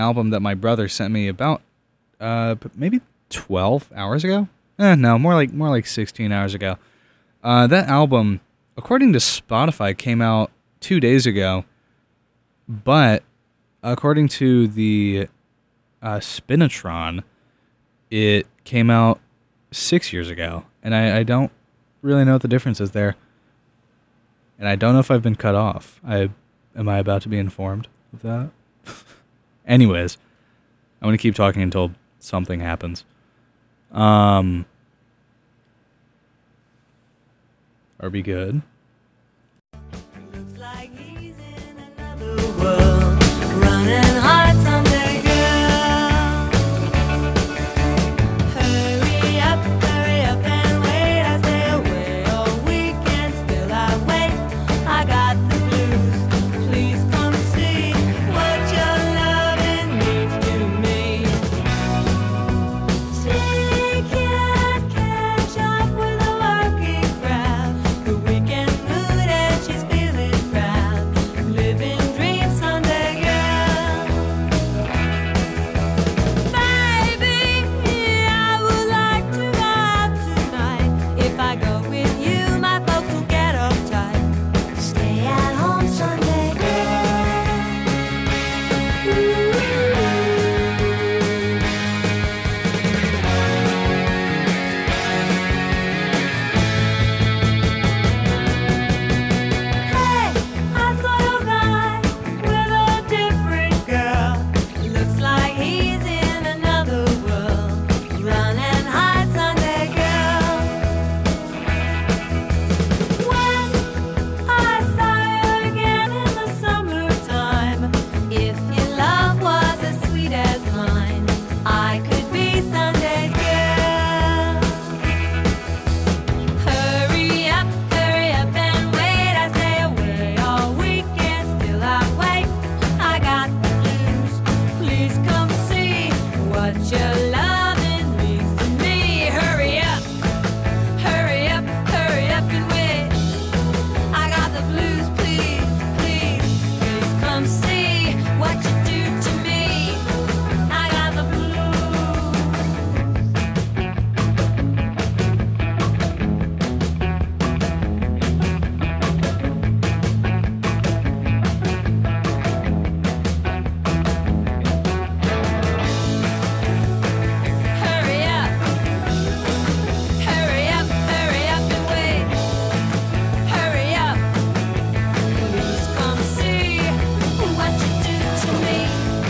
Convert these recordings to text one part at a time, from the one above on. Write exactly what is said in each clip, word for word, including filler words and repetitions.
album that my brother sent me about uh, maybe twelve hours ago. Eh, no, more like more like sixteen hours ago. Uh, that album, according to Spotify, came out two days ago, but according to the uh, Spinatron, it came out six years ago, and I, I don't really know what the difference is there. And I don't know if I've been cut off. I am I about to be informed of that? Anyways, I'm going to keep talking until something happens. Um, are we good? Looks like he's in another world, running hard someday, girl. Hurry up, hurry up and wait. I stay away all weekend, still I wait. I got the blues. Please come see what your loving means to me. She can't catch up with the working crowd. The weekend mood and she's feeling proud. Living dreams Sunday, girl. Baby, I would like to go out tonight. If I go with you, my folks will get uptight. Stay at home Sunday, Hey, I saw a guy with a different girl. Looks like he's in another world. Run and hide Sunday, girl. When I saw you again in the summertime, if your love was as sweet as mine, I could be Sunday's girl. Hurry up, hurry up and wait. I stay away all weekend, still I wait. I got the blues. Please come see what your loving means to me. Hurry up, hurry up, hurry up and wait. I got the blues. Please, please, please come see what you do to me. I got the blues. Hurry up, hurry up, hurry up and wait. Hurry up, please come see what you do to me.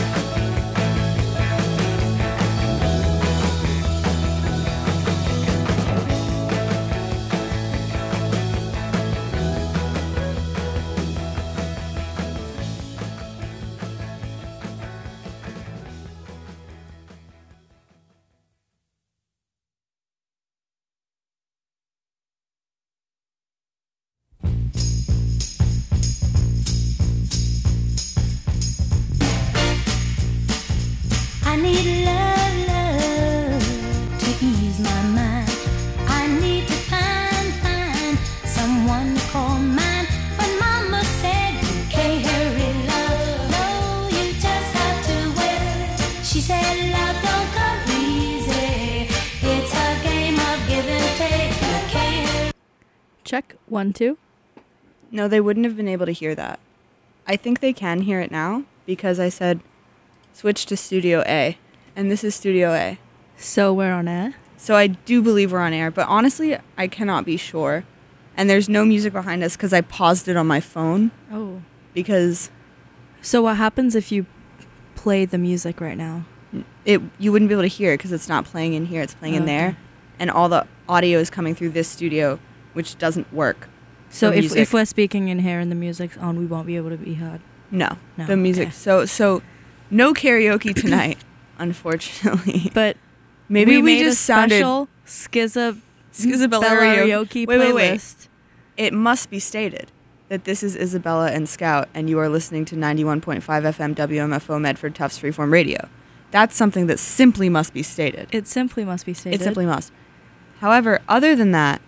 I need love, love to ease my mind. I need to find, find someone to call mine. But Mama said you can't hurry, love. No, you just have to wait. She said love don't come easy. It's a game of give and take. You can't. Check one, two. No, they wouldn't have been able to hear that. I think they can hear it now because I said switch to Studio A, and this is Studio A. So we're on air. So I do believe we're on air, but honestly, I cannot be sure. And there's no music behind us because I paused it on my phone Oh. because So what happens if you play the music right now? it you wouldn't be able to hear it because it's not playing in here, it's playing in Okay. there. And all the audio is coming through this studio, which doesn't work. So The if music. if we're speaking in here and the music's on, we won't be able to be heard. No, No, the music. okay. So so no karaoke tonight, unfortunately. But Maybe we, made just a sounded special Schiza Skizabella karaoke Wait, wait, wait. playlist. It must be stated that this is Isabella and Scout, and you are listening to ninety-one point five F M W M F O Medford Tufts Freeform Radio. That's something that simply must be stated. It simply must be stated. It simply must. However, other than that,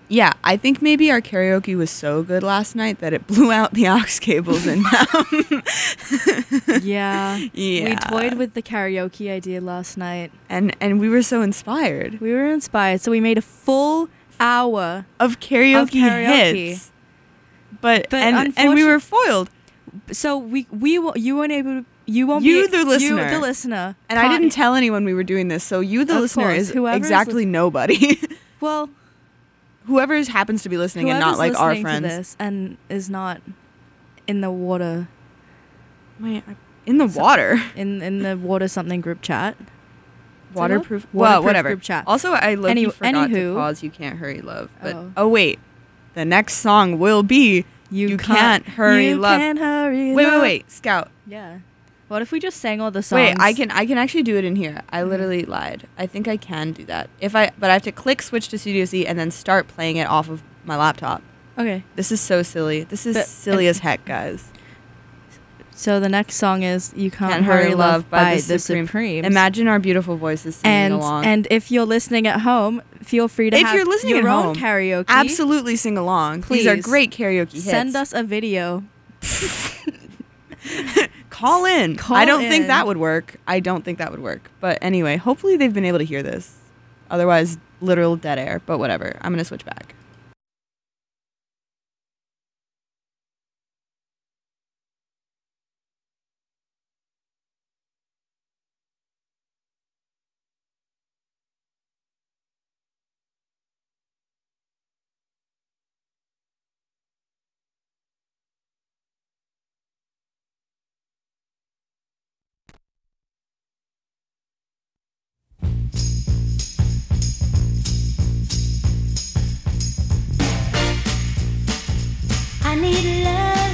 Yeah, I think maybe our karaoke was so good last night that it blew out the aux cables in town. Yeah. Yeah. We toyed with the karaoke idea last night. and and we were so inspired We were inspired, so we made a full hour. of karaoke, Of karaoke. hits. But, But and and we were foiled. So we we wo- you weren't able to. You won't You, be the listener. You the listener. And I Caught- didn't tell anyone we were doing this, so you, the Of listener, course, is whoever is exactly nobody. Well, Whoever is- happens to be listening and not whoever's like our listening to friends. this and is not in the water Wait, I- in the water. in in the water something group chat. Waterproof. Waterproof Well, whatever. group chat. Also, I low Any- forgot to anywho. pause You Can't Hurry Love. But Oh. oh. wait. The next song will be You, Can't, Hurry you Love. Can't hurry Wait, love. wait, wait. Scout. Yeah. What if we just sang all the songs? Wait, I can I can actually do it in here. I Okay. literally lied. I think I can do that. If I but I have to click switch to Studio C and then start playing it off of my laptop. Okay. This is so silly. This is But- silly and- as heck, guys. So the next song is "You Can't, Can't Hurry, Hurry Love" Love by, by the The Supreme- Supremes. Imagine our beautiful voices singing and along. and if you're listening at home, feel free to If have you're listening your at own home, karaoke. absolutely sing along. These are Please. great karaoke hits. Send us a video. Call in. Call I don't in. think that would work. I don't think that would work. But anyway, hopefully they've been able to hear this. Otherwise, literal dead air. But whatever. I'm going to switch back. I need love,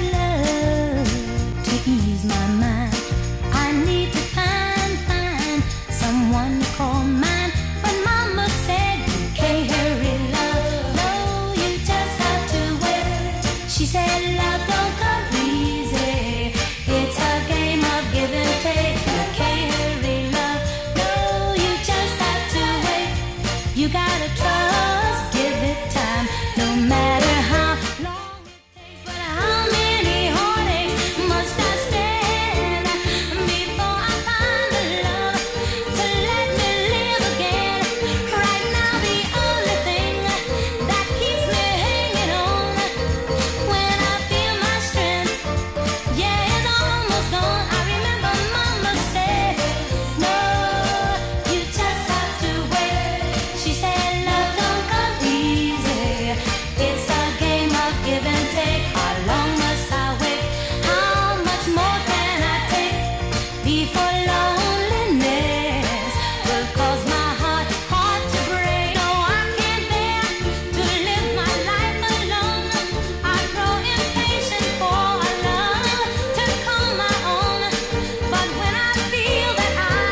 love to ease my mind. I need to find, find someone to call mine. But Mama said you can't hurry love. No, you just have to wait. She said love don't come easy. It's a game of give and take. You can't hurry love. No, you just have to wait. You gotta trust, give it time, no matter how long. But how many heartaches must I stand before I find the love to let me live again? Right now, the only thing that keeps me hanging on when I feel my strength, yeah, it's almost gone. I remember Mama said, no, you just have to wait. She said, love don't come easy. It's a game of give and take. How long must I wait? How much more can I take before loneliness will cause my heart, heart to break? No, I can't bear to live my life alone. I grow impatient for a love to call my own. But when I feel that I,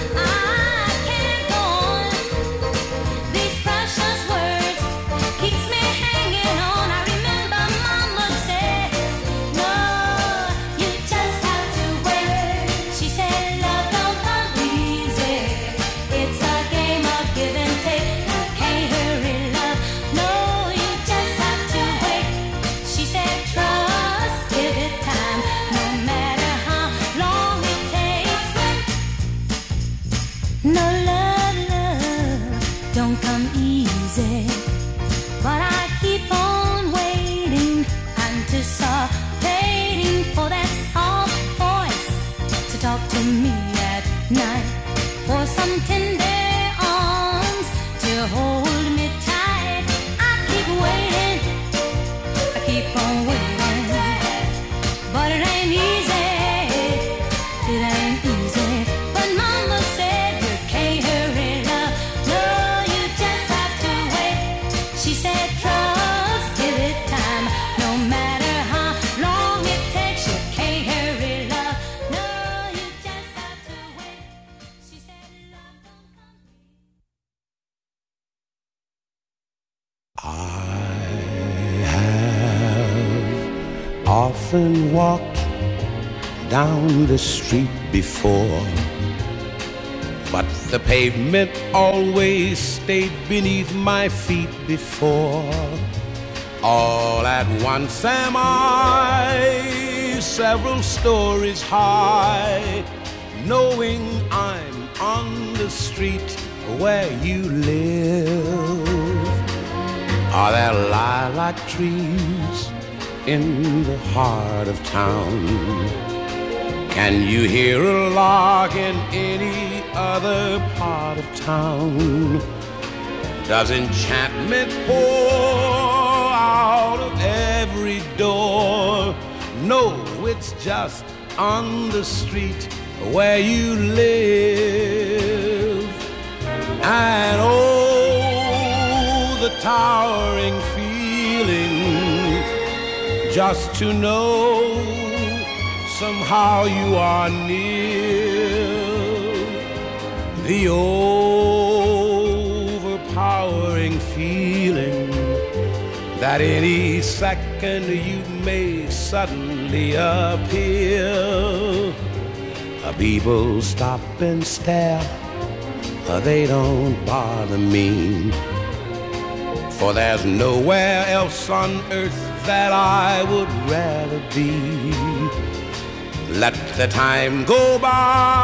I can't go on, these precious words keeps me hanging on. I remember Mama said, no, you just have to wait. She said, love don't come easy. It's a game of give and take. You can't hurry love. No, you just have to wait. She said, trust, give it time, no matter how long it takes. No love, love don't come easy. But I keep on waiting, anticipating for that soft voice to talk to me at night, for some tender arms to hold me tight. I keep waiting, I keep on waiting, but it ain't easy, it ain't easy. But Mama said you can't hurry love. No, you just have to wait. She said trust, give it time, no matter how long it takes. You can't hurry love. No, you just have to wait. She said love don't come. I have often walked down the street before, but the pavement always stayed beneath my feet before. All at once am I several stories high, knowing I'm on the street where you live. Are there lilac trees in the heart of town? Can you hear a lark in any other part of town? Does enchantment pour out of every door? No, it's just on the street where you live. And oh, the towering feeling just to know somehow you are near. The overpowering feeling that any second you may suddenly appear. People stop and stare, they don't bother me, for there's nowhere else on earth that I would rather be. Let the time go by,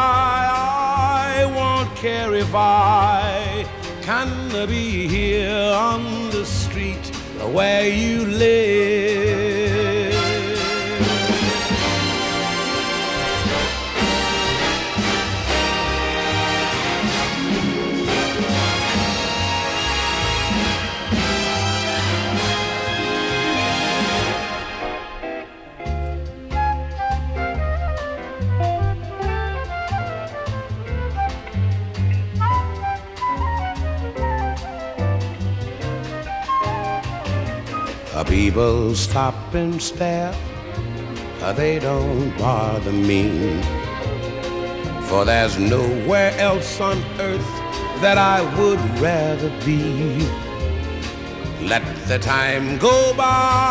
I won't care if I can be here on the street where you live. People stop and stare, they don't bother me, for there's nowhere else on earth that I would rather be. Let the time go by,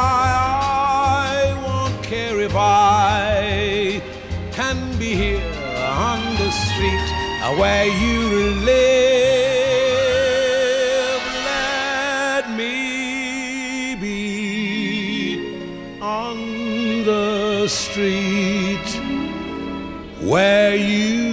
I won't care if I can be here on the street where you live. Let me be on the street where you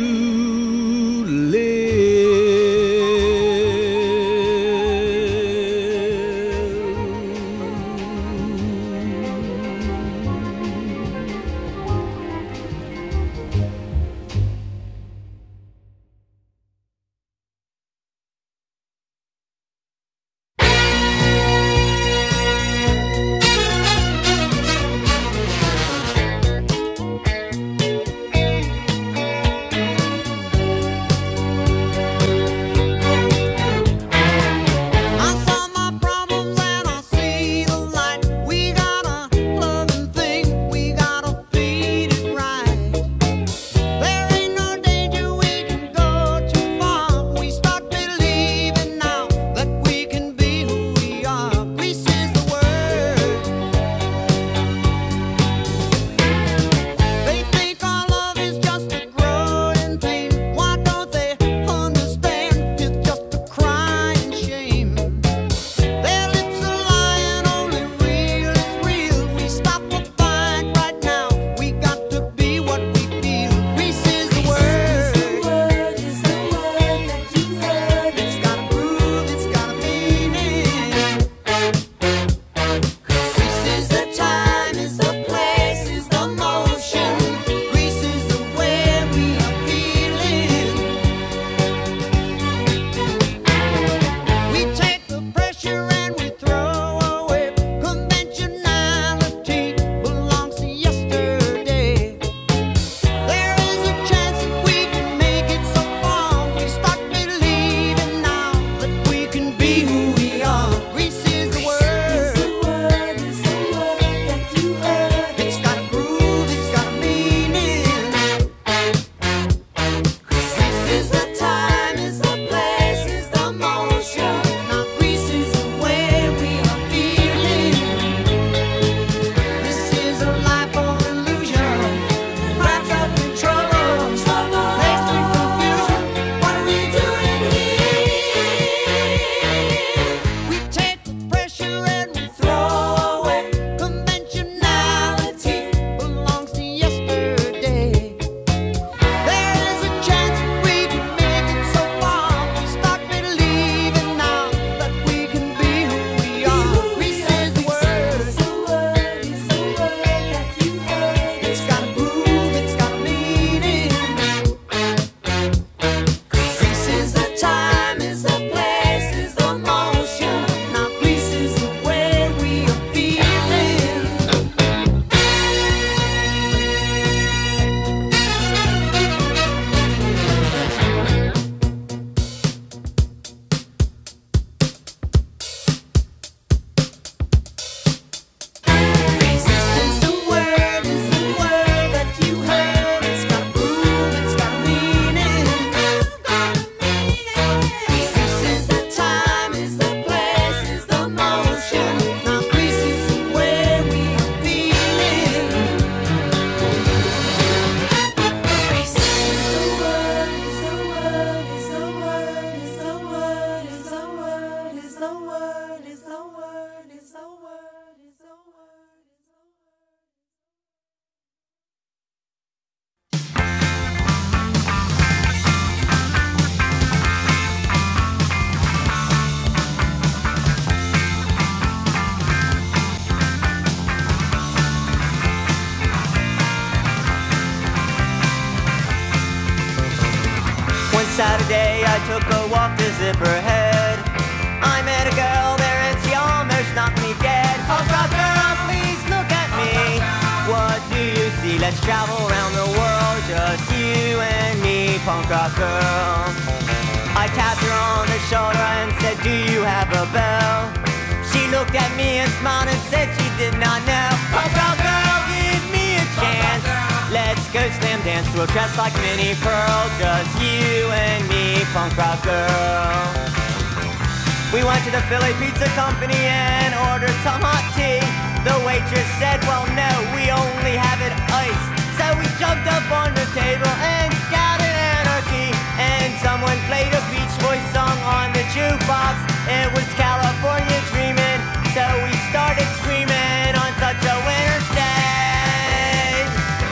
Saturday I took a walk to Zipperhead. I met a girl there and she almost knocked me dead. Punk rock girl, please look at me. What do you see? Let's travel around the world, just you and me, punk rock girl. I tapped her on the shoulder and said, do you have a bell? She looked at me and smiled and said she did not know. Punk rock girl, give me a chance. Let's go slam dance to a dress like Minnie Pearl, just you and me, punk rock girl. We went to the Philly Pizza Company and ordered some hot tea. The waitress said, well no, we only have it iced. So we jumped up on the table and shouted anarchy. And someone played a Beach Boys song on the jukebox. It was California Dreamin', so we started screaming on such a winter's day.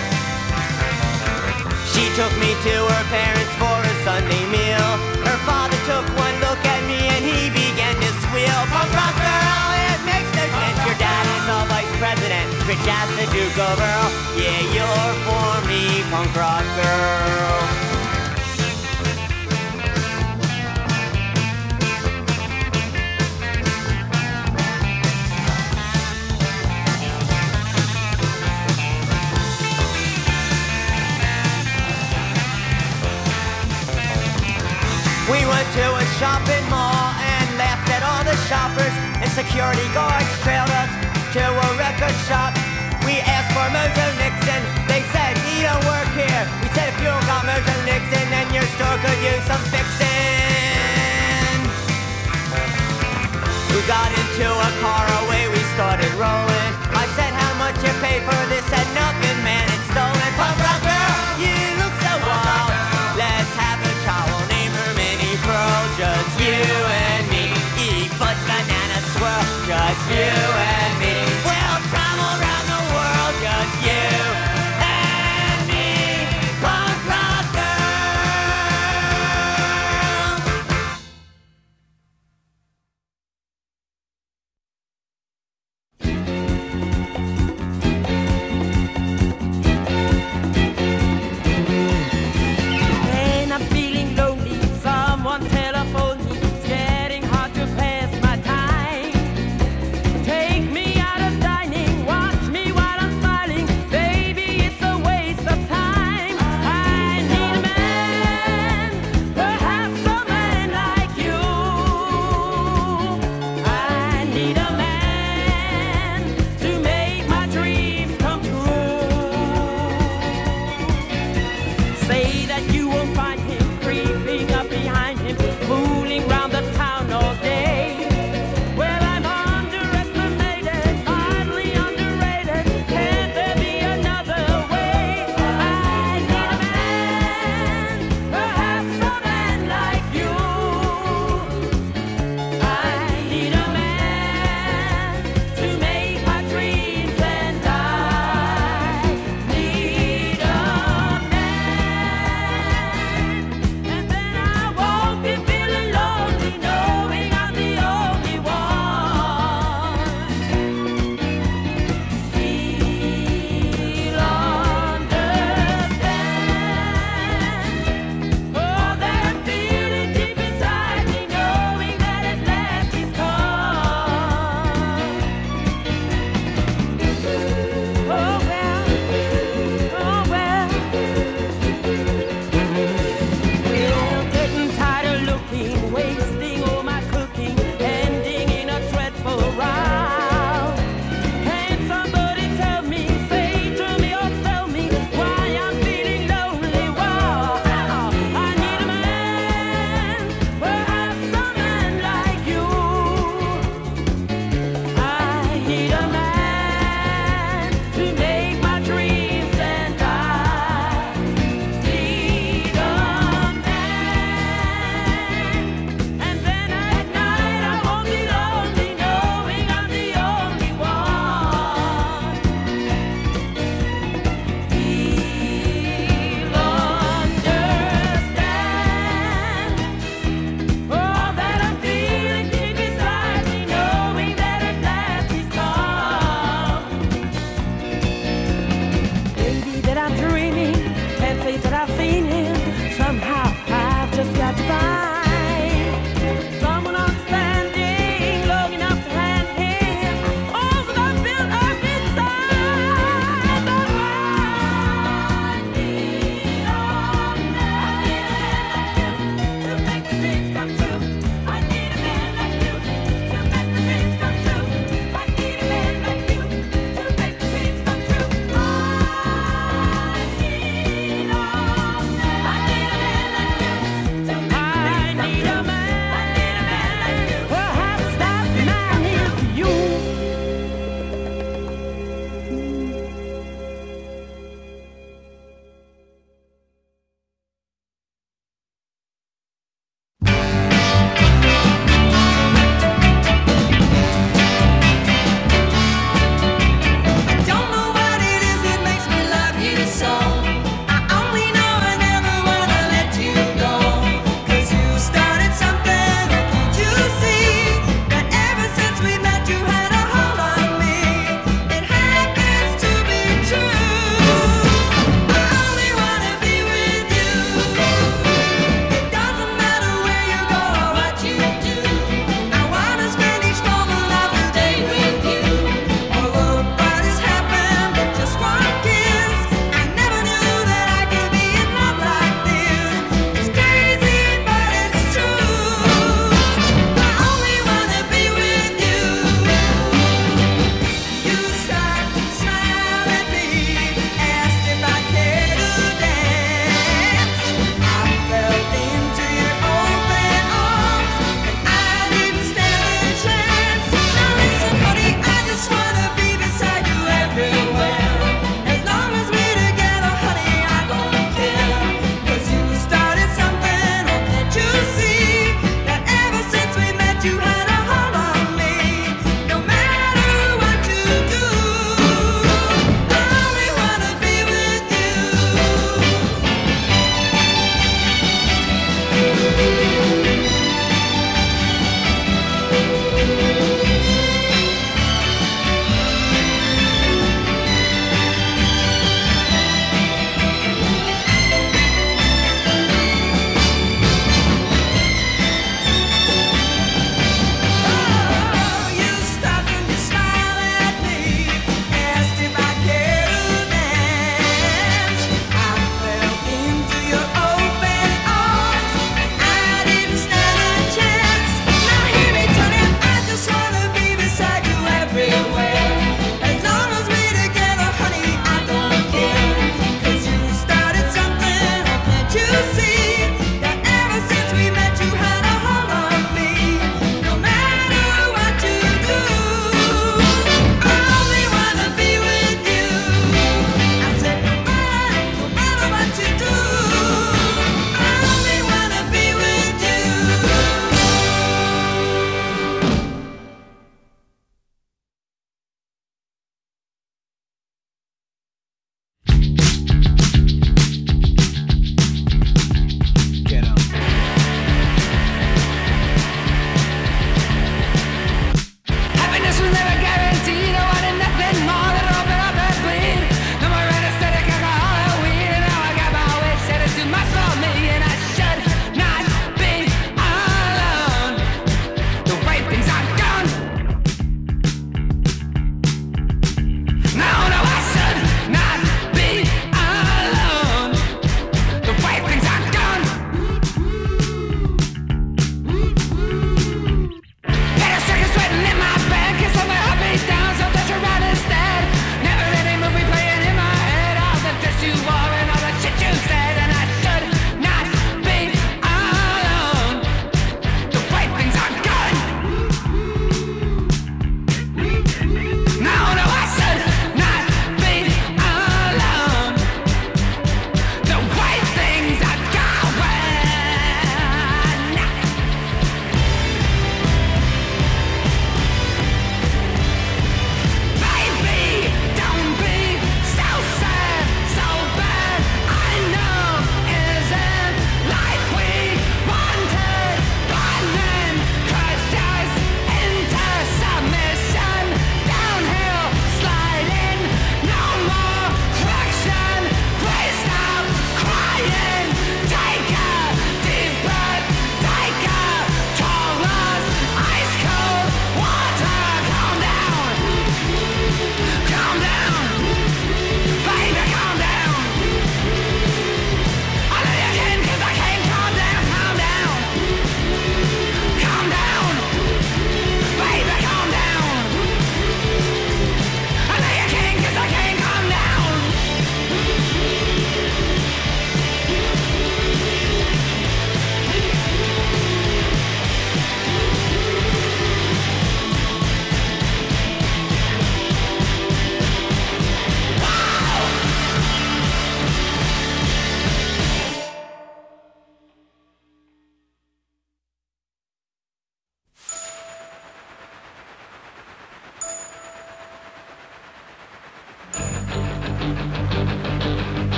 She took me to her parents for a Sunday meal. Her father took one look at me and he began to squeal. Punk rock girl, it makes no sense. Your dad is the vice president, rich as the Duke of Earl. Yeah, you're for me, punk rock girl. We went to a shopping mall and laughed at all the shoppers, and security guards trailed us to a record shop. We asked for Mojo Nixon, they said he don't work here. We said if you don't got Mojo Nixon, then your store could use some fixing. We got into a car, away we started rolling. I said how much you pay for this, said nothing, man, it's stolen. Punk rock girl, you look so wild. Let's have a child, name her Minnie Pearl, just you and me. Eat fudge, banana, swirl, just you and me. We'll travel around the world, just you and me. Punk rock girl.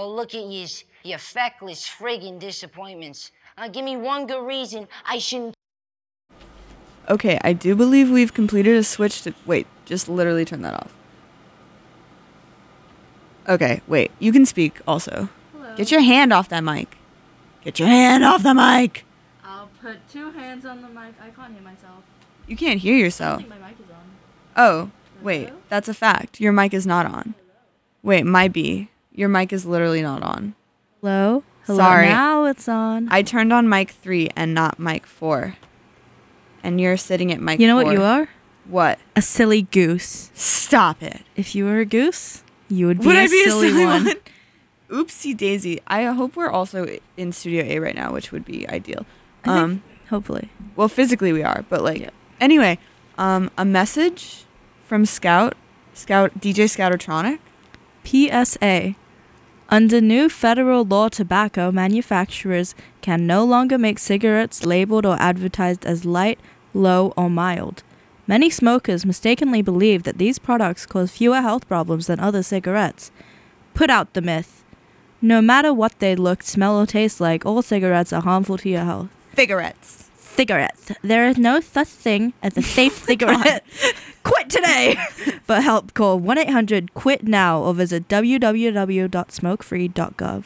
Well, look at yous, you feckless friggin' disappointments. Uh, give me one good reason I shouldn't. Okay, I do believe we've completed a switch to. Wait, just literally turn that off. Okay, wait. You can speak also. Hello. Get your hand off that mic. Get your hand off the mic. I'll put two hands on the mic. I can't hear myself. You can't hear I yourself. think my mic is on. Oh, wait. Hello? That's a fact. Your mic is not on. Wait, might be. Your mic is literally not on. Hello? Hello? Sorry. Now it's on. I turned on mic three and not mic four. And you're sitting at mic You know four. what you are? What? A silly goose. Stop it. If you were a goose, you would be, Would a, I be silly a silly one. one? Oopsie daisy. I hope we're also in Studio A right now, which would be ideal. I think- Um, Hopefully. well, physically we are, but like, Yeah. anyway, um, a message from Scout, Scout D J Scoutertronic. P S A. Under new federal law, tobacco manufacturers can no longer make cigarettes labeled or advertised as light, low, or mild. Many smokers mistakenly believe that these products cause fewer health problems than other cigarettes. Put out the myth. No matter what they look, smell, or taste like, all cigarettes are harmful to your health. Cigarettes. Cigarettes. There is no such thing as a safe cigarette. Quit today! For help, call one eight hundred quit now or visit w w w dot smoke free dot gov.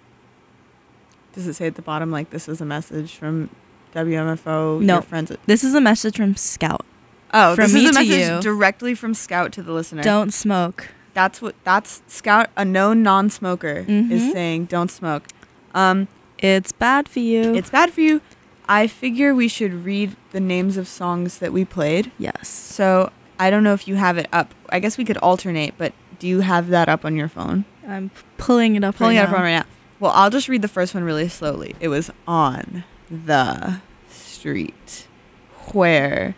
Does it say at the bottom like this is a message from W M F O? No. Your friends. At- This is a message from Scout. oh, From this me is a to message you. directly from Scout to the listener. Don't smoke. That's what. That's Scout. A known non-smoker Mhm. is saying don't smoke. Um, It's bad for you. it's bad for you. I figure we should read the names of songs that we played. yes. So I don't know if you have it up. I guess we could alternate, but do you have that up on your phone? I'm pulling it up Pulling right it up now. on right now. Well, I'll just read the first one really slowly. It was on the street where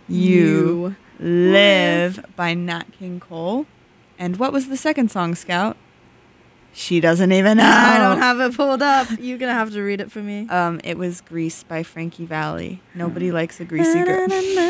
you, live by Nat King Cole. And what was the second song, Scout? She doesn't even know. I don't have it pulled up. You're gonna have to read it for me. Um, it was Grease by Frankie Valli. Nobody likes a greasy girl.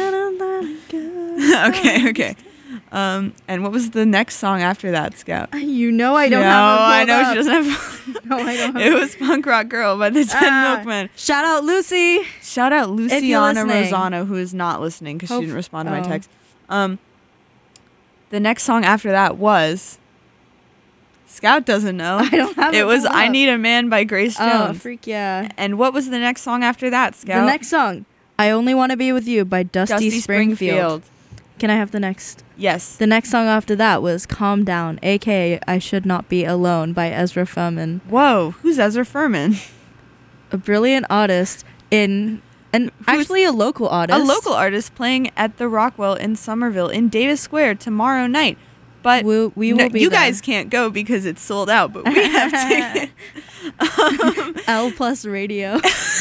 okay, okay. Um, and what was the next song after that, Scout? You know I don't no, have it I pulled know up. she doesn't have. No, I don't have It was Punk Rock Girl by the Ten Ah. Milkmen. Shout out Lucy. Shout out you're Luciana listening. Rosano, who is not listening because she Hope- didn't respond to my oh. text. Um, the next song after that was Scout doesn't know. I don't have it. It was pulled I up. Need a Man by Grace Oh, Jones. freak yeah. And what was the next song after that, Scout? The next song, I Only Want to Be With You by Dusty, Dusty Springfield. Can I have the next? Yes. The next song after that was Calm Down, aka I Should Not Be Alone by Ezra Furman. Whoa, who's Ezra Furman? A brilliant artist in, and actually a local artist. A local artist playing at the Rockwell in Somerville in Davis Square tomorrow night. But We, we no, will be you there. guys can't go because it's sold out, but we have tickets. Um, L Plus Radio.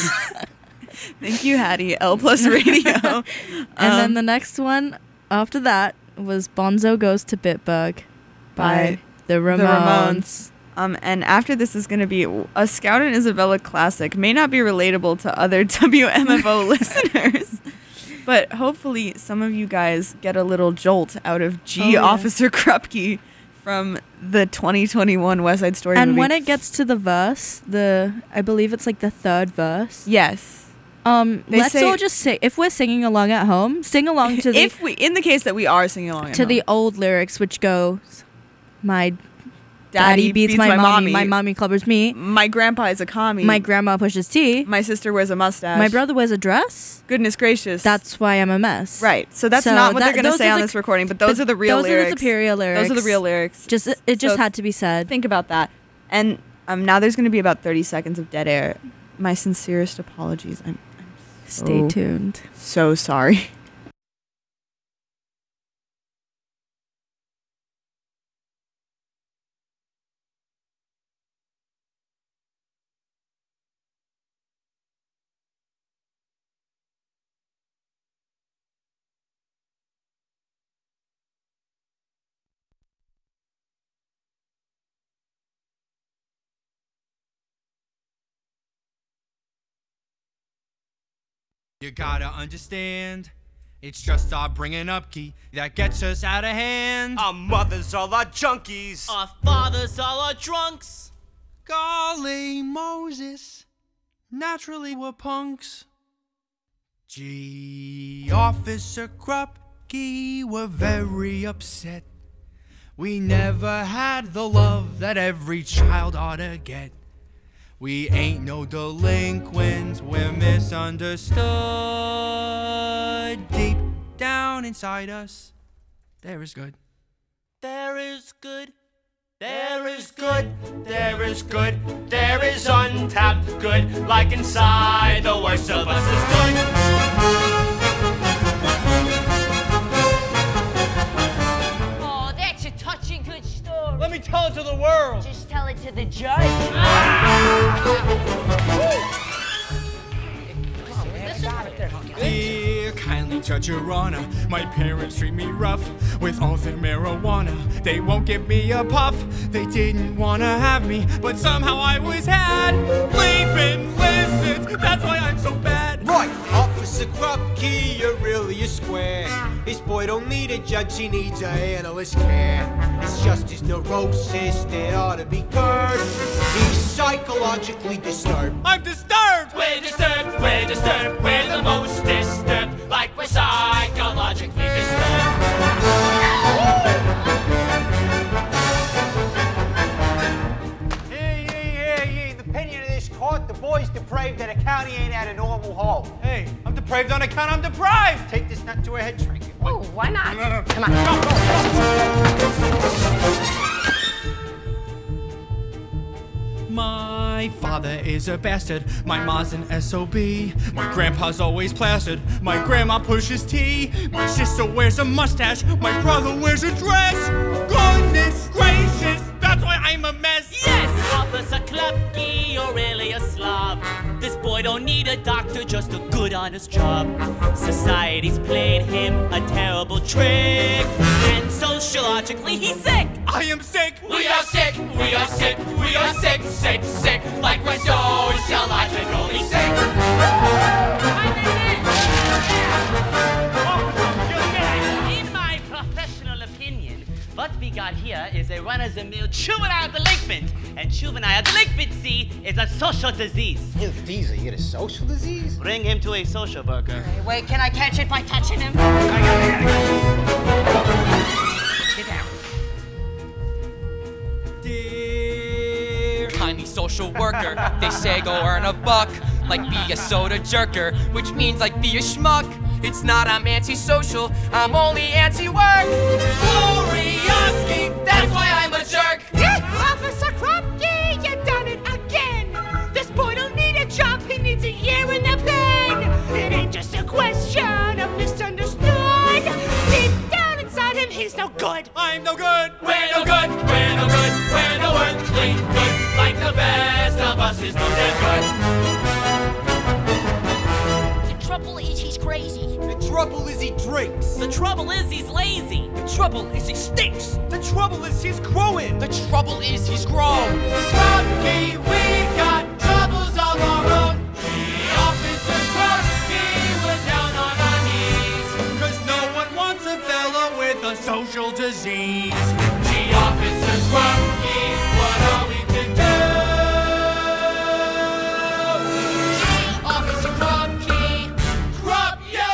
thank you, Hattie. L Plus Radio. And then Um, the next one after that was Bonzo Goes to Bitburg by, by the Ramones. The Ramones. Um, and after this is going to be a Scout and Isabella classic. May not be relatable to other W M F O listeners, but hopefully some of you guys get a little jolt out of G. Oh, yeah. Officer Krupke from the twenty twenty-one West Side Story And movie. when it gets to the verse, the I believe it's like the third verse. yes, Um, They let's say- all just sing. If we're singing along at home, sing along to the if we, in the case that we are singing along, at to the home. old lyrics, which go, "My daddy, beats, my, mommy, my mommy clubbers me, my grandpa is a commie, my grandma pushes tea, my sister wears a mustache, my brother wears a dress. Goodness gracious, That's why I'm a mess." right. So that's So not what that- they're going to those say are on the- this recording, but those but are the real those lyrics. are the superior lyrics. Those are the real lyrics. Just it, it just So had to be said. Think about that. And um, now there's going to be about thirty seconds of dead air. My sincerest apologies. I'm, I'm Stay so, tuned. so sorry. You gotta understand, it's just our bringing up key that gets us out of hand. Our mothers all our junkies. Our fathers all are drunks. Golly Moses, naturally we're punks. Gee, Officer Krupke, we're very upset. We never had the love that every child ought to get. We ain't no delinquents, we're misunderstood. Deep down inside us, there is good. There is good. There is good, there is good, there is untapped good, like inside the worst of us is good. Oh, that's a touching good story. Let me tell it to the world. Just tell it to the judge. Dear kindly Judge Your Honor, my parents treat me rough with all their marijuana. They won't give me a puff. They didn't wanna have me, but somehow I was had. Leaving listens, that's why I'm so bad. Right, Officer Krupke, you're really a square. This boy don't need a judge, he needs a analyst care. It's just his neurosis that ought to be curbed. He's psychologically disturbed. I'm disturbed! We're disturbed, we're disturbed, we're the most disturbed, like we're psychologically disturbed. Hey, hey, hey, hey, in the opinion of this court, the boy's depraved and the county ain't at a normal hole. Hey, I'm depraved on account I'm deprived! Take this nut to a head shrink. Oh, why not? No, no, Come on. My father is a bastard, my ma's an S O B. My grandpa's always plastered, my grandma pushes tea. My sister wears a mustache, my brother wears a dress. Goodness gracious, that's why I'm a mess. Yes, Officer Krupke, you're really a slob. This boy don't need a doctor, just a good honest job. Society's played him a terrible trick, and sociologically he's sick. I am sick. We are sick, we are sick, we are sick, sick, sick, like we're sociologically sick. In my professional opinion, what we got here is a run-of-the-mill juvenile delinquent, and juvenile delinquency is a social disease. Hey, Diesel, you get a social disease? Bring him to a social worker. Hey, wait, can I catch it by touching him? Get down. Dear kindly social worker, they say go earn a buck, like be a soda jerker, which means like be a schmuck. It's not I'm antisocial, I'm only anti-work. Gloriousky, that's why I'm a jerk. Officer Krupke, you done it again. This boy don't need a job, he needs a year in the pen. It ain't just a question of misunderstood. Deep down inside him, he's no good. I'm no good. We're no good, we're no good, we're no earthly good, like the best of us is no damn good. The trouble is he's crazy. The trouble is he drinks. The trouble is he's lazy. The trouble is he stinks. The trouble is he's growing. The trouble is he's grown. Krupke, we got troubles of our own. Officer Krupke, we're down on our knees. Cause no one wants a fella with a social disease. Gee, Officer Krupke, what are we to do? Officer Krupke, Krupp you!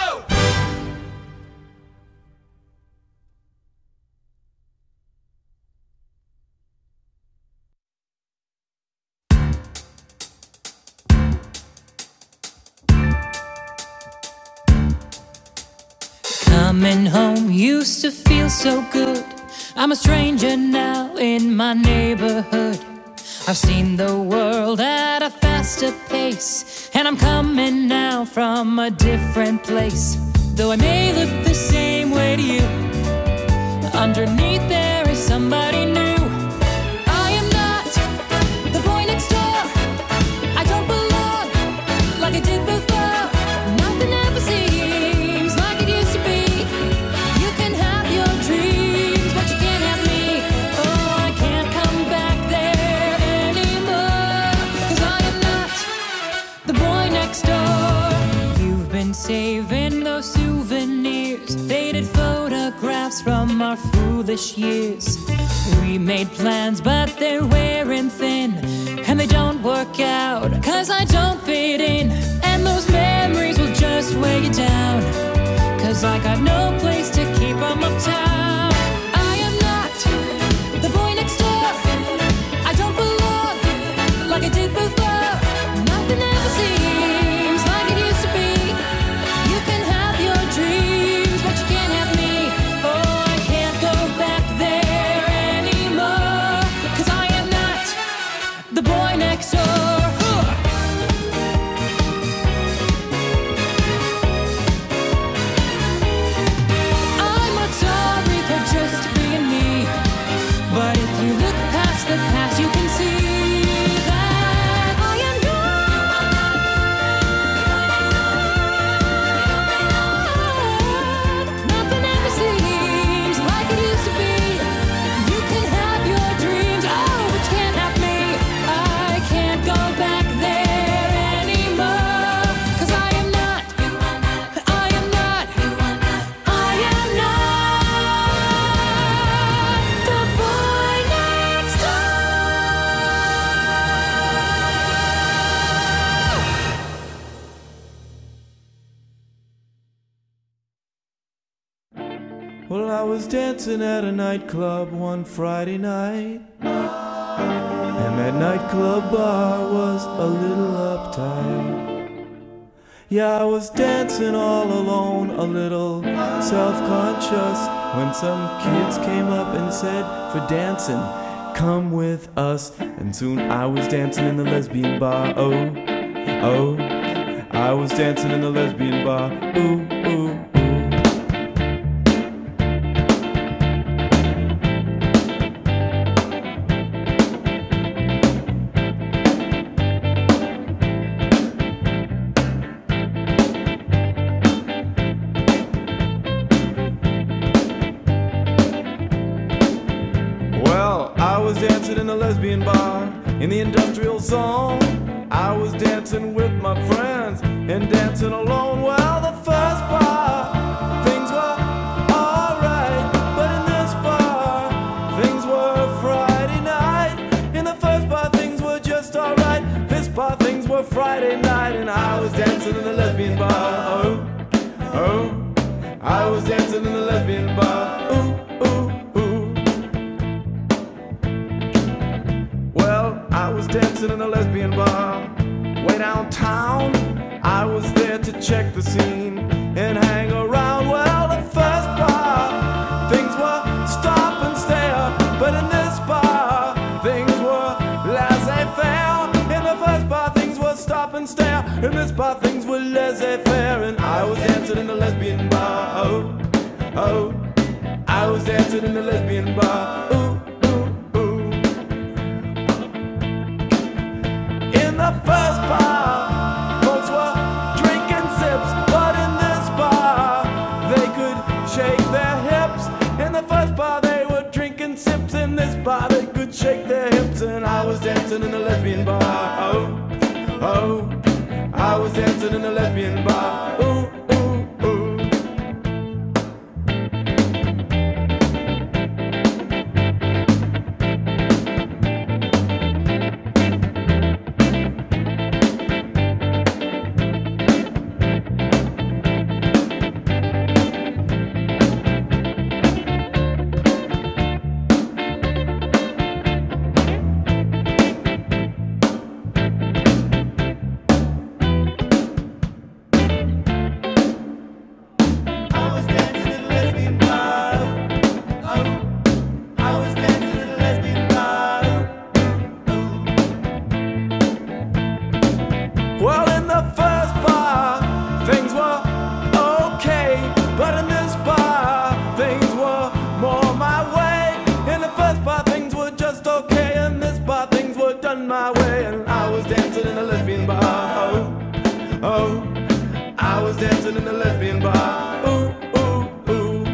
Coming home used to feel so good. I'm a stranger now in my neighborhood. I've seen the world at a faster pace, and I'm coming now from a different place. Though I may look the same way to you, underneath there is somebody new. I am not the boy next door. I don't belong like I did before. Nothing ever seems like it used to be. You can have your dreams, but you can't have me. Oh, I can't come back there anymore, 'cause I am not the boy next door. You've been saving those souvenirs, faded photographs from our foolish years. We made plans, but they're wearing thin, and they don't work out, cause I don't fit in. And those memories will just weigh you down, cause I got no place to keep them uptown. I am not the boy next door. I don't belong like I did before. Nothing ever seems like it used to be. You can have your dreams, but you can't have me. Oh, I can't go back there anymore, cause I am not the boy next door. Huh. I'm not sorry for just being me, but if you look past the past, you can see that I am not. Nothing ever seems like it used to be. You can have your dreams, oh, but you can't have me. I can't go back there anymore, cause I am not, I am not, I am not the boy next Well, I was dancing at a nightclub one Friday night, and that nightclub bar was a little uptight. Yeah, I was dancing all alone, a little self-conscious, when some kids came up and said, for dancing, come with us. And soon I was dancing in the lesbian bar, oh, oh. I was dancing in the lesbian bar, ooh, ooh. Well, I was dancing in the lesbian bar in the industrial zone. I was dancing with my friends and dancing alone. Well, the first bar, things were alright, but in this bar, things were Friday night. In the first bar, things were just alright. This bar, things were Friday night, and I was dancing in the lesbian bar. Oh, oh, I was dancing in the lesbian bar. Ooh. I was dancing in a lesbian bar way downtown. I was there to check the scene and hang around. Well, the first bar, things were stop and stare, but in this bar, things were laissez-faire. In the first bar, things were stop and stare. In this bar, things were laissez-faire, and I was dancing in the lesbian bar. Oh, oh, I was dancing in the lesbian bar. Ooh. The first bar, folks were drinking sips, but in this bar, they could shake their hips. In the first bar, they were drinking sips. In this bar, they could shake their hips. And I was dancing in a lesbian bar. Oh, oh, I was dancing in a lesbian bar. Ooh, ooh, ooh. Dancing in the lesbian bar. Ooh, ooh, ooh.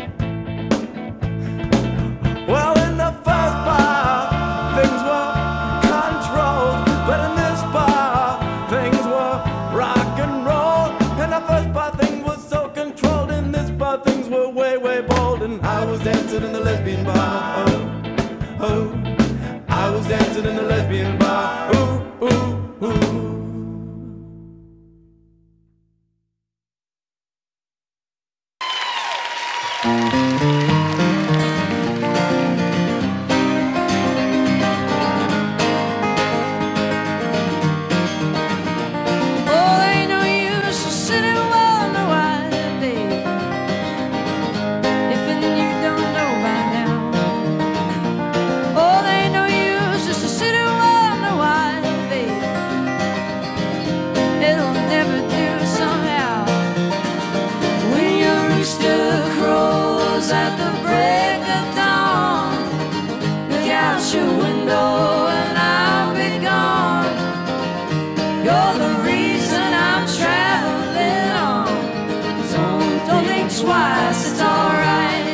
Well, in the first bar, things were controlled, but in this bar, things were rock and roll. In the first bar, things were so controlled. In this bar, things were way, way bold. And I was dancing in the lesbian bar. Oh, Oh, I was dancing in a lesbian bar. Ooh, ooh, ooh. Oh, ain't no use sitting wondering why, babe. If you don't know by now. Oh, there ain't no use just to sit and wonder why, babe. It'll never do somehow. When your rooster crows at the break of dawn, look out your window and I'll be gone. You're the reason I'm traveling on. Don't, don't think twice, it's alright.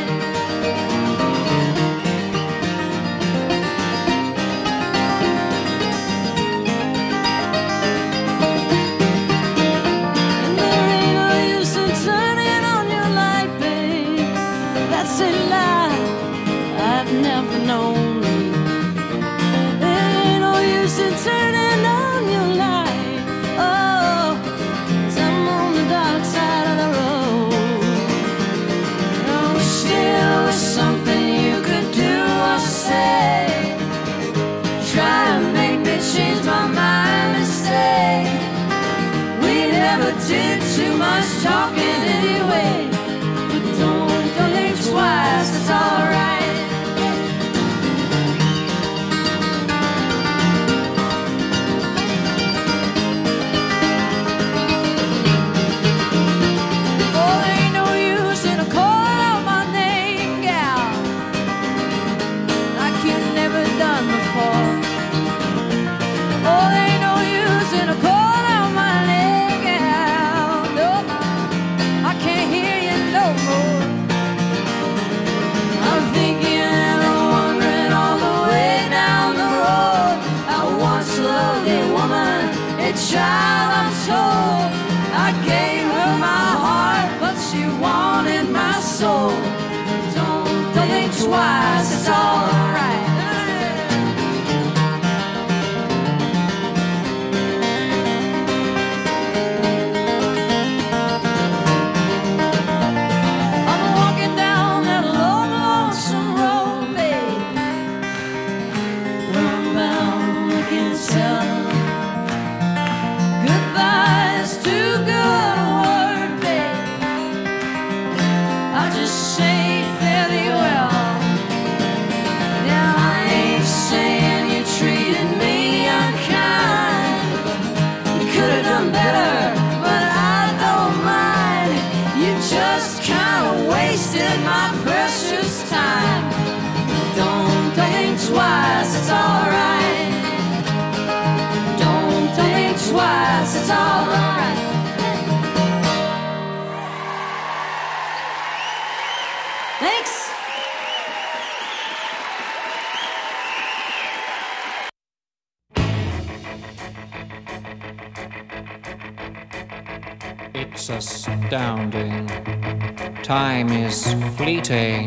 And there ain't no use in turning on your light, babe. That's a lie I've never known. There ain't no use in turning on your light. Oh, 'cause I'm on the dark side of the road. I wish there was something you could do or say. Try to make me change my mind and stay. We never did too much talking anyway. But don't, don't think twice, it's alright. Oh, there ain't no use in a call out my name, gal, like you've never done before. Oh, there ain't no use in a call out my name, gal. Nope, I can't hear you no more. I'm thinking and I'm wondering all the way down the road. I once loved a woman, a child I'm told. I gave her my heart, but she wanted my soul. Don't, don't think twice, it's alright. I'm walking down that long, lonesome road, babe, where I'm bound looking south. Goodbye is too good a word, babe. I just say fare thee well. Now I ain't saying you treated me unkind. You could have done better, but I don't mind. You just kind of wasted my precious time. Don't, don't think twice, it's alright. Don't, don't think twice, it's alright. Thanks. It's astounding. Time is fleeting.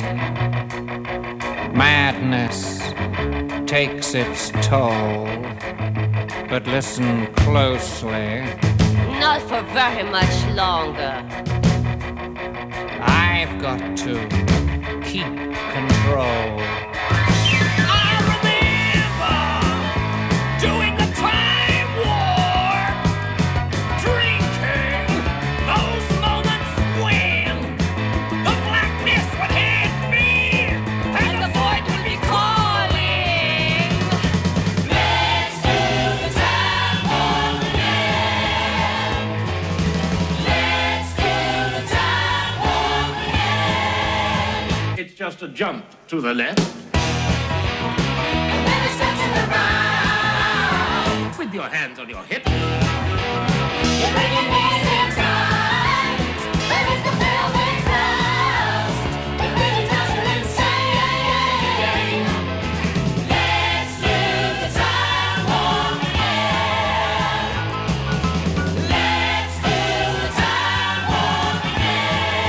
Madness takes its toll. But listen closely. Not for very much longer. I've got to keep control. I remember doing the time warp, drinking those moments when the blackness would hit me and the void would be calling. Let's do the time warp again. Let's do the time warp again. It's just a jump to the left. And then a step to the right. With your hands on your hips. You bring your knees in tight. There is the velvet thrust. It really does you insane. Let's do the time warp again. Let's do the time warp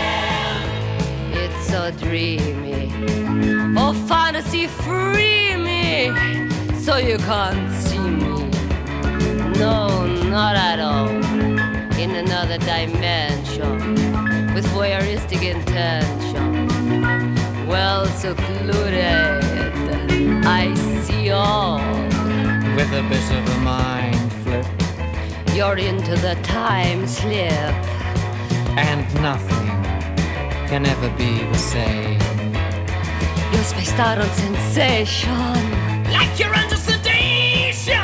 again. It's so dreamy. Oh, fantasy free me. so you can't see me. No, not at all. In another dimension, with voyeuristic intention, well secluded, I see all. With a bit of a mind flip, you're into the time slip, and nothing can ever be the same. You're spaced out on sensation, like you're under sedation.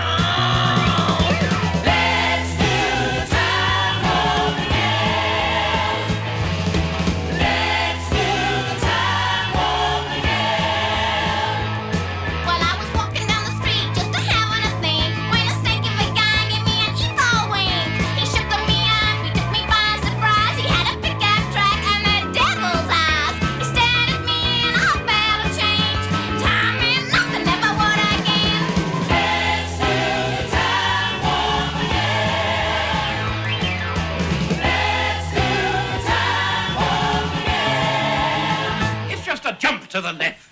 Let's do time warp again. Let's do time warp again. Well, I was walking down the street just a having a think when a stinking big guy gave me an evil wink. He shook me up, he took me by surprise. He had a pickup truck and the devil's eyes. He stared at me and I felt a change. Time and nothing ever would again. Let's do time warp again. Let's do time warp again. It's just a jump to the left.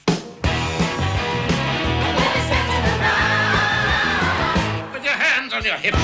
With your hands on your hips.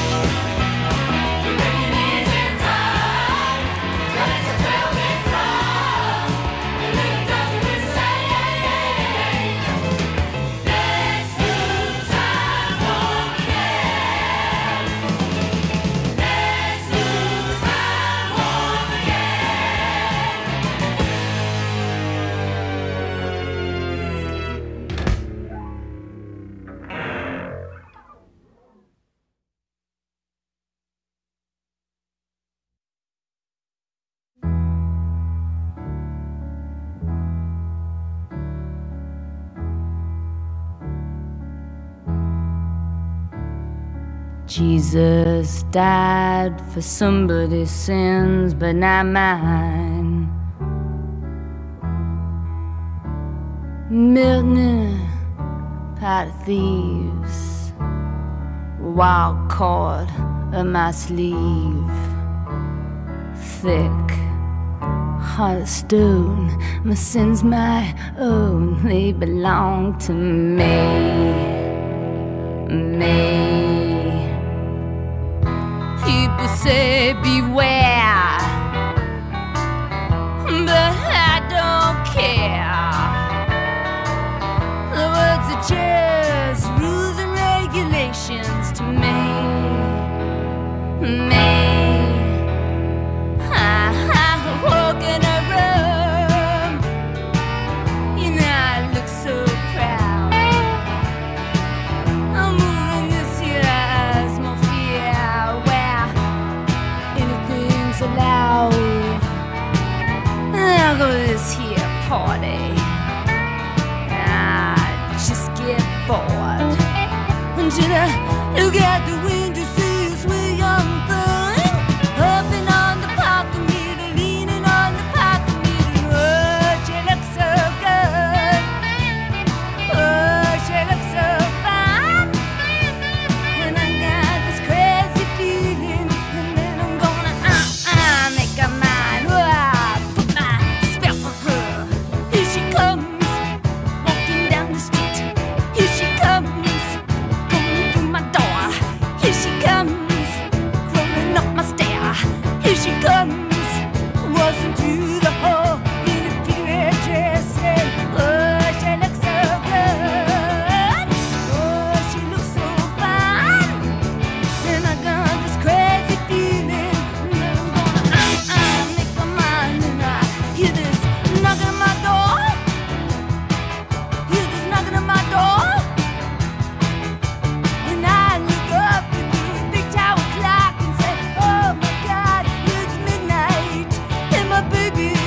Jesus died for somebody's sins, but not mine. Milton, pot of thieves, wild cord of my sleeve, thick heart of stone. My sins my own, they belong to me, me. People say beware, but I don't care. The words are just rules and regulations to me, me. I, I walk in a room, you know I look so proud. I'm moving this here atmosphere where anything's allowed. I'll go to this here party, I just get bored until I look out the window, see a sweet young thing hopping on the parking meter, leaning on the parking meter. Oh, she looks so good. Oh, she looks so fine. And I got this crazy feeling, and then I'm gonna uh, uh, make her mine. Oh, I put my spell on her. Here she comes, walking down the street. Here she comes, coming through my door. Here she comes, crawling up my stair. Here she comes, waltzing through the hall in a period dress. And oh, she looks so good. Oh, she looks so fine. And I got this crazy feeling, and then I'm gonna uh, uh, make my mind. And I hear this knocking on my door. Hear this knocking on my door. And I look up at the big tower clock and say, oh my God, it's midnight, and my baby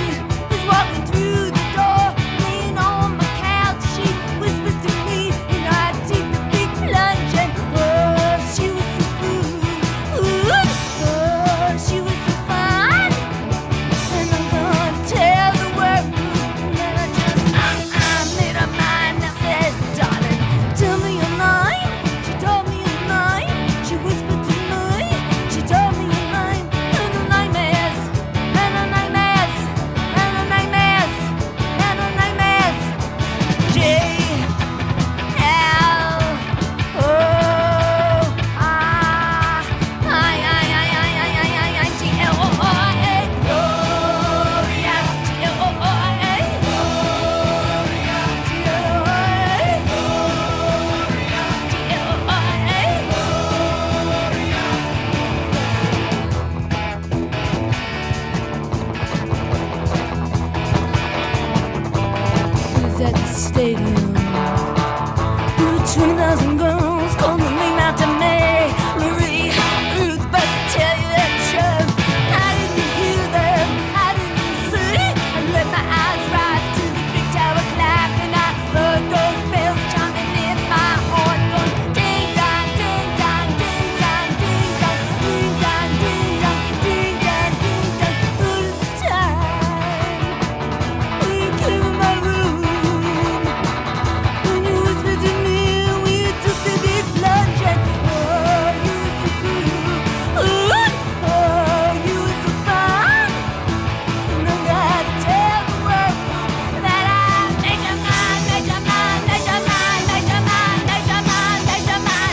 stadium. twenty thousand girls come and make out to me. Marie, Ruth, but to tell you the truth, I didn't hear them, I didn't see. I let my eyes rise to the big tower clock, and I heard those bells chiming in my heart going ding dong, ding dong, ding dong, ding dong, ding dong, ding dong, ding dong, ding dong, all the time. When you came in my room, when you whispered to me, we took the big plunge, and oh, you were so cool, oh, oh, you were so fun. And I gotta tell the world that I made your mind, made your mind, made your mind, made your mind, made your mind, made your mind.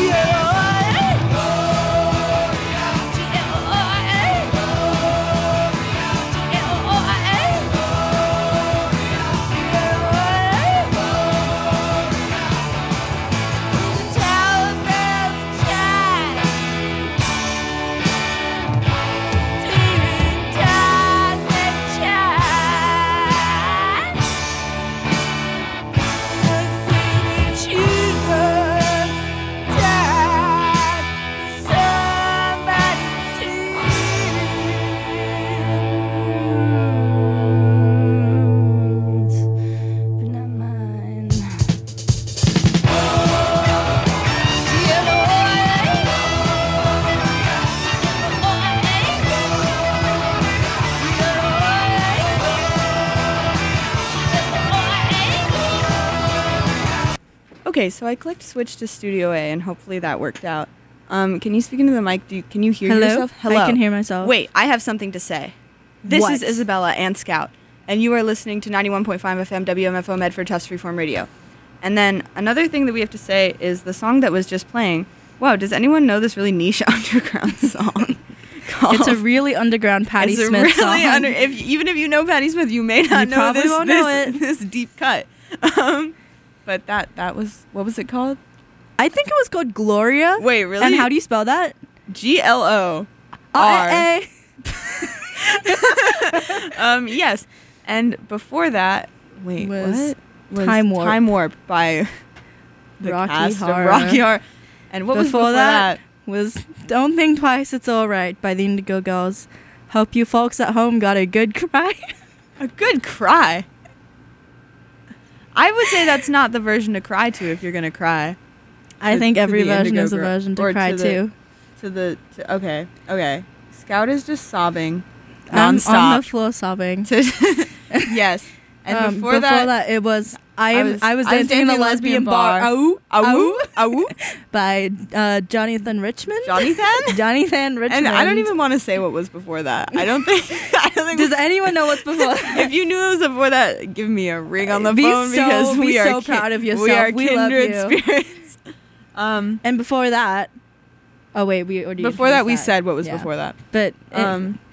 Okay, so I clicked switch to Studio A, and hopefully that worked out. Um, can you speak into the mic? Do you, can you hear Hello? yourself? I can hear myself. Wait, I have something to say. This What? is Isabella and Scout, and you are listening to ninety-one point five F M W M F O Medford Tufts Freeform Radio. And then another thing that we have to say is the song that was just playing. Wow, does anyone know this really niche underground song? It's a really underground Patti It's a Smith really song. Under, if, even if you know Patti Smith, you may not You know probably this, won't this, know it. this deep cut. Um, but that that was, what was it called? I think it was called Gloria. Wait, really? And how do you spell that? G L O R. R. um, yes. And before that, wait, Was what? Was Time Warp. Time Warp by the Rocky cast Horror. of Rocky Horror. And what was before before that, that? was Don't Think Twice, It's Alright by the Indigo Girls. Hope you folks at home got a good cry. A good cry? I would say that's not the version to cry to if you're going to cry. I To- think to every the version Indigo is a Girl- version to or cry the- to. To the, to, okay, okay. Scout is just sobbing. I'm Non-stop. on the floor sobbing. Yes. And Um, before, that, it was I am was- I was dancing in a lesbian bar. Ow, Ow, ow. by uh, Jonathan Richmond. Jonathan? Jonathan Richmond. And I don't even want to say what was before that. I don't think. I don't think Does anyone know what's before? if you knew it was before that, give me a ring on the Be phone so- because be we are so ki- proud of We yourself. are We love kindred you. spirits. Um, and before that, oh wait, we already before that, we introduced said what was Yeah. before that. But Um, um,